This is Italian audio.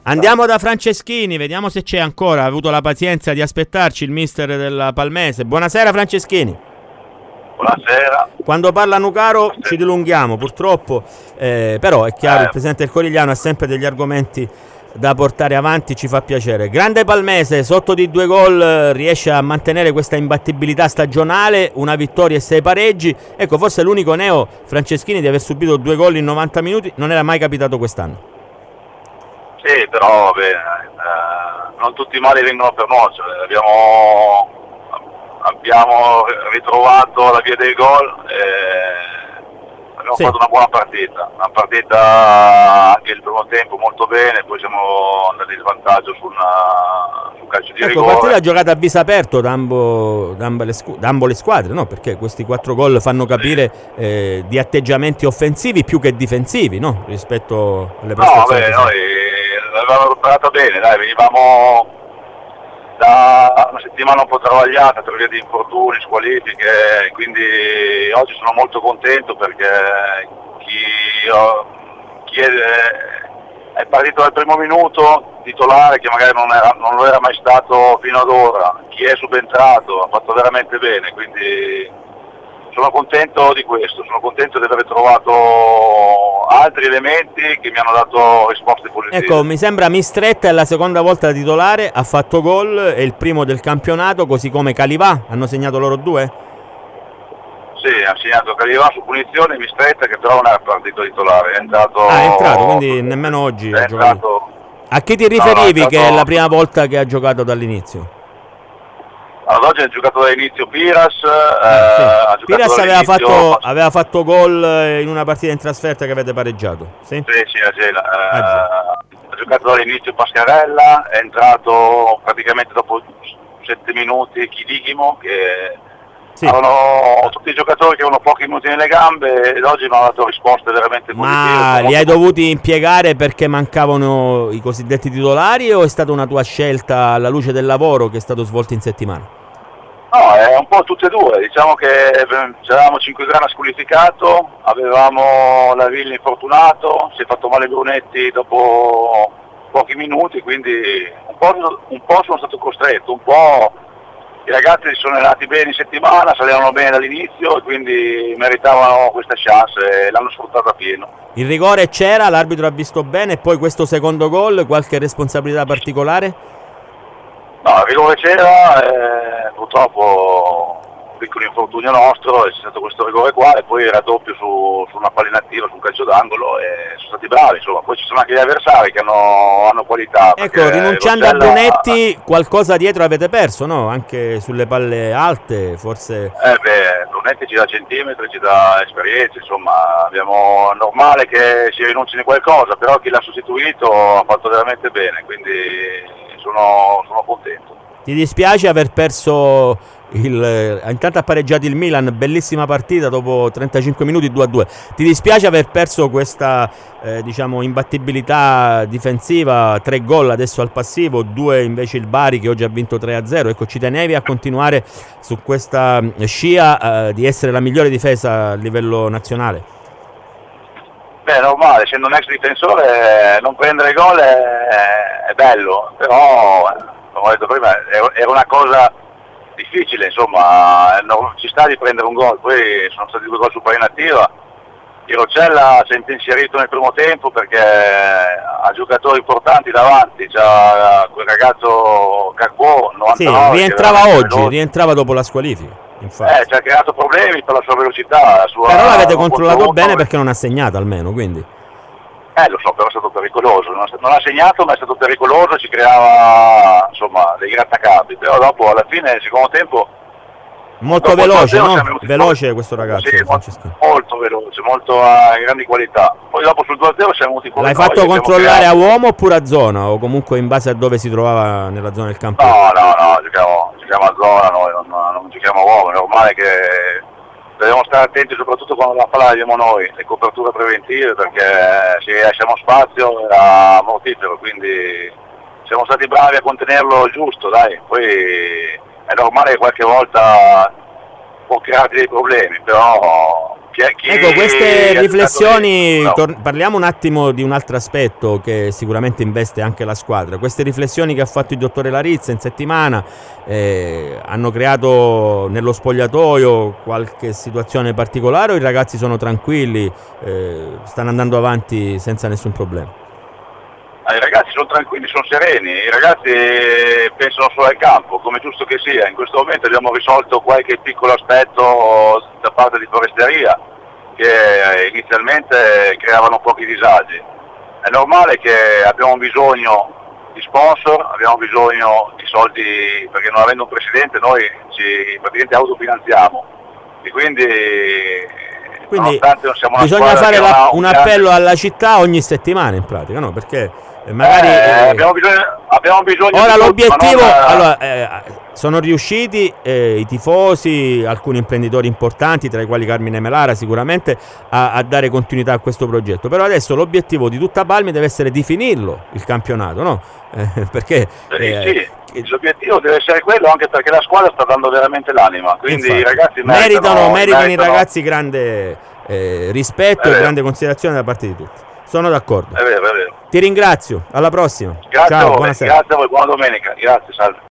Andiamo da Franceschini, vediamo se c'è ancora. Ha avuto la pazienza di aspettarci il mister della Palmese. Buonasera Franceschini. Buonasera. Quando parla Nucaro ci dilunghiamo purtroppo, però è chiaro, il presidente del Corigliano ha sempre degli argomenti da portare avanti, ci fa piacere. Grande Palmese, sotto di 2 gol riesce a mantenere questa imbattibilità stagionale, una vittoria e 6 pareggi. Ecco, forse l'unico neo Franceschini di aver subito 2 gol in 90 minuti, non era mai capitato quest'anno. Sì, però non tutti i mali vengono per nuocere. Abbiamo ritrovato la via del gol e abbiamo fatto una buona partita anche il primo tempo molto bene, poi siamo andati in svantaggio sul calcio di rigore. Partita giocata a viso aperto da ambo le squadre, no? Perché questi 4 gol fanno capire di atteggiamenti offensivi più che difensivi, no? Rispetto alle prestazioni. No, noi l'avevamo preparata bene, dai, venivamo da una settimana un po' travagliata per via di infortuni, squalifiche, quindi oggi sono molto contento perché chi è partito dal primo minuto titolare, che magari non lo era mai stato fino ad ora, chi è subentrato ha fatto veramente bene, quindi sono contento di questo, sono contento di aver trovato altri elementi che mi hanno dato risposte positive. Ecco, mi sembra Mistretta è la seconda volta da titolare, ha fatto gol, è il primo del campionato, così come Calivà, hanno segnato loro 2? Sì, ha segnato Calivà su punizione, Mistretta che però non era partito titolare, è entrato... è entrato, quindi nemmeno oggi ha giocato. A chi ti riferivi che è la prima volta che ha giocato dall'inizio? Allora, oggi ha giocato dall'inizio Piras. Sì. Piras aveva fatto gol in una partita in trasferta che avete pareggiato. Sì, a Gela. Ha giocato dall'inizio Pascarella, è entrato praticamente dopo 7 minuti Chidichimo, che avevano tutti i giocatori che avevano pochi minuti nelle gambe ed oggi mi hanno dato risposte veramente positive. Ma li hai dovuti impiegare perché mancavano i cosiddetti titolari o è stata una tua scelta alla luce del lavoro che è stato svolto in settimana? No, è un po' tutte e due, diciamo che c'eravamo 5 grana squalificato, avevamo la Villa infortunato, si è fatto male Brunetti dopo pochi minuti, quindi un po' sono stato costretto, un po' i ragazzi sono allenati bene in settimana, salivano bene dall'inizio e quindi meritavano questa chance e l'hanno sfruttata a pieno. Il rigore c'era, l'arbitro ha visto bene e poi questo secondo gol, qualche responsabilità particolare? No, il rigore c'era, purtroppo un piccolo infortunio nostro, c'è stato questo rigore qua e poi era doppio su una pallinativa, su un calcio d'angolo e sono stati bravi, insomma, poi ci sono anche gli avversari che hanno qualità. Ecco, rinunciando a Brunetti qualcosa dietro avete perso, no? Anche sulle palle alte, forse... Brunetti ci dà centimetri, ci dà esperienza, insomma, è normale che si rinunci di qualcosa, però chi l'ha sostituito ha fatto veramente bene, quindi... Sono contento. Ti dispiace aver perso intanto ha pareggiato il Milan, bellissima partita dopo 35 minuti 2-2. Ti dispiace aver perso questa imbattibilità difensiva, 3 gol adesso al passivo, 2 invece il Bari che oggi ha vinto 3-0. Ecco, ci tenevi a continuare su questa scia di essere la migliore difesa a livello nazionale? Beh, è normale, essendo un ex difensore non prendere gol è bello, però come ho detto prima era una cosa difficile, insomma, ci sta di prendere un gol, poi sono stati 2 gol su pallinativa, il Roccella si è impensierito nel primo tempo perché ha giocatori importanti davanti, c'ha quel ragazzo Cacquò, 99, rientrava dopo la squalifica. Ci ha creato problemi per la sua velocità. Però l'avete controllato bene perché non ha segnato almeno, quindi. Lo so, però è stato pericoloso. Non ha segnato, ma è stato pericoloso, ci creava insomma dei grattacapi. Però dopo, alla fine, nel secondo tempo. Molto veloce, no? Veloce questo ragazzo. Sì, molto veloce, molto a grandi qualità. Poi dopo sul 2-0 siamo venuti fuori. L'hai fatto controllare a uomo oppure a zona? O comunque in base a dove si trovava nella zona del campo? No, giochiamo a zona, noi non giochiamo a uomo, è normale che dobbiamo stare attenti soprattutto quando la palla la diamo noi, le coperture preventive, perché se lasciamo spazio era mortifero, quindi siamo stati bravi a contenerlo giusto, dai, poi è normale che qualche volta può crearti dei problemi, però ecco, queste riflessioni, parliamo un attimo di un altro aspetto che sicuramente investe anche la squadra. Queste riflessioni che ha fatto il dottore Larizza in settimana hanno creato nello spogliatoio qualche situazione particolare, o i ragazzi sono tranquilli, stanno andando avanti senza nessun problema? I ragazzi sono tranquilli, sono sereni, i ragazzi pensano solo al campo, come giusto che sia. In questo momento abbiamo risolto qualche piccolo aspetto da parte di Foresteria che inizialmente creavano pochi disagi. È normale che abbiamo bisogno di sponsor, abbiamo bisogno di soldi, perché non avendo un presidente noi ci praticamente autofinanziamo, e quindi non siamo bisogna fare un appello alla città ogni settimana in pratica, no? Perché magari abbiamo bisogno ora di l'obiettivo sono riusciti i tifosi, alcuni imprenditori importanti tra i quali Carmine Melara sicuramente a dare continuità a questo progetto, però adesso l'obiettivo di tutta Balmi deve essere di finirlo il campionato, no? Perché sì, l'obiettivo deve essere quello, anche perché la squadra sta dando veramente l'anima, quindi infatti, i ragazzi meritano i ragazzi grande rispetto e grande considerazione da parte di tutti. Sono d'accordo. È vero. Ti ringrazio, alla prossima. Grazie ciao, a voi, buonasera. Grazie a voi, buona domenica. Grazie, salve.